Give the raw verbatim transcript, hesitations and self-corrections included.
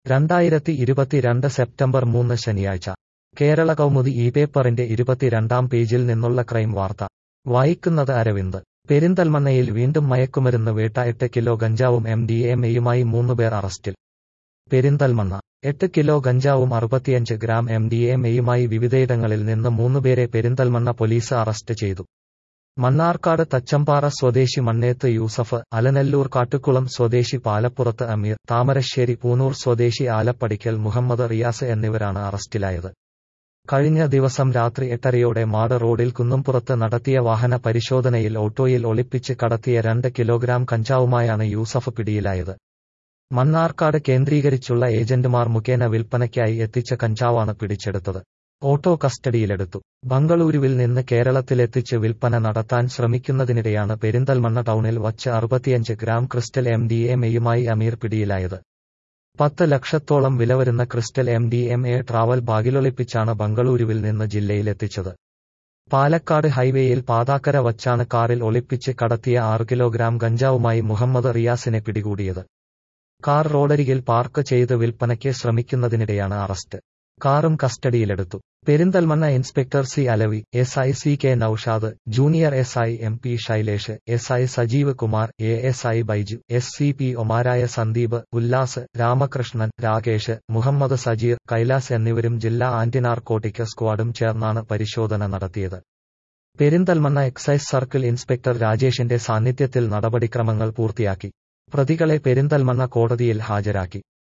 രണ്ടായിരത്തി ഇരുപത്തിരണ്ട് സെപ്റ്റംബർ മൂന്ന് ശനിയാഴ്ച കേരള കൗമുദി ഈ പേപ്പറിന്റെ ഇരുപത്തിരണ്ടാം പേജിൽ നിന്നുള്ള ക്രൈം വാർത്ത വായിക്കുന്നത് അരവിന്ദ്. പെരിന്തൽമണ്ണയിൽ വീണ്ടും മയക്കുമരുന്ന് വേട്ട. എട്ട് കിലോ ഗഞ്ചാവും എം ഡി എം എയുമായി മൂന്നുപേർ അറസ്റ്റിൽ. പെരിന്തൽമണ്ണ എട്ട് കിലോ ഗഞ്ചാവും അറുപത്തിയഞ്ച് ഗ്രാം എം ഡി എം എയുമായി വിവിധയിടങ്ങളിൽ നിന്ന് മൂന്നുപേരെ പെരിന്തൽമണ്ണ പോലീസ് അറസ്റ്റ് ചെയ്തു. മണ്ണാർക്കാട് തച്ചമ്പാറ സ്വദേശി മണ്ണേത്ത് യൂസഫ്, അലനല്ലൂർ കാട്ടുകുളം സ്വദേശി പാലപ്പുറത്ത് അമീർ, താമരശ്ശേരി പൂനൂർ സ്വദേശി ആലപ്പടിക്കൽ മുഹമ്മദ് റിയാസ് എന്നിവരാണ് അറസ്റ്റിലായത്. കഴിഞ്ഞ ദിവസം രാത്രി എട്ടരയോടെ മാട് റോഡിൽ കുന്നുംപുറത്ത് നടത്തിയ വാഹന പരിശോധനയിൽ ഓട്ടോയിൽ ഒളിപ്പിച്ച് കടത്തിയ രണ്ട് കിലോഗ്രാം കഞ്ചാവുമായാണ് യൂസഫ് പിടിയിലായത്. മണ്ണാർക്കാട് കേന്ദ്രീകരിച്ചുള്ള ഏജന്റുമാർ മുഖേന വിൽപ്പനയ്ക്കായി എത്തിച്ച കഞ്ചാവാണ് പിടിച്ചെടുത്തത്. ഓട്ടോ കസ്റ്റഡിയിലെടുത്തു. ബംഗളൂരുവിൽ നിന്ന് കേരളത്തിലെത്തിച്ച് വിൽപ്പന നടത്താൻ ശ്രമിക്കുന്നതിനിടെയാണ് പെരിന്തൽമണ്ണ ടൗണിൽ വച്ച് അറുപത്തിയഞ്ച് gram crystal M D M എയുമായി അമീർ പിടിയിലായത്. പത്ത് ലക്ഷത്തോളം വില വരുന്ന crystal M D M A travel ബാഗിലൊളിപ്പിച്ചാണ് ബംഗളൂരുവിൽ നിന്ന് ജില്ലയിലെത്തിച്ചത്. പാലക്കാട് ഹൈവേയിൽ പാതാക്കര വച്ചാണ് കാറിൽ ഒളിപ്പിച്ച് കടത്തിയ ആറ് കിലോഗ്രാം ഗഞ്ചാവുമായി മുഹമ്മദ് റിയാസിനെ പിടികൂടിയത്. കാർ റോഡരികിൽ പാർക്ക് ചെയ്ത് വിൽപ്പനയ്ക്ക് ശ്രമിക്കുന്നതിനിടെയാണ് അറസ്റ്റ്. കാറും കസ്റ്റഡിയിലെടുത്തു. Perinthalmanna inspector C Alavi, S I C K Noushad, junior S I M P Shailesh, S I Sajeev Kumar, A S I Baiju, S C P ഒമാരായ സന്ദീപ്, ഉല്ലാസ്, രാമകൃഷ്ണൻ, രാകേഷ്, മുഹമ്മദ് സജീർ, കൈലാസ് എന്നിവരും ജില്ലാ ആന്റി നാർക്കോട്ടിക് സ്ക്വാഡും ചേർന്നാണ് പരിശോധന നടത്തിയത്. പെരിന്തൽമണ്ണ എക്സൈസ് സർക്കിൾ ഇൻസ്പെക്ടർ രാജേഷിന്റെ സാന്നിധ്യത്തിൽ നടപടിക്രമങ്ങൾ പൂർത്തിയാക്കി. പ്രതികളെ പെരിന്തൽമണ്ണ കോടതിയിൽ ഹാജരാക്കി.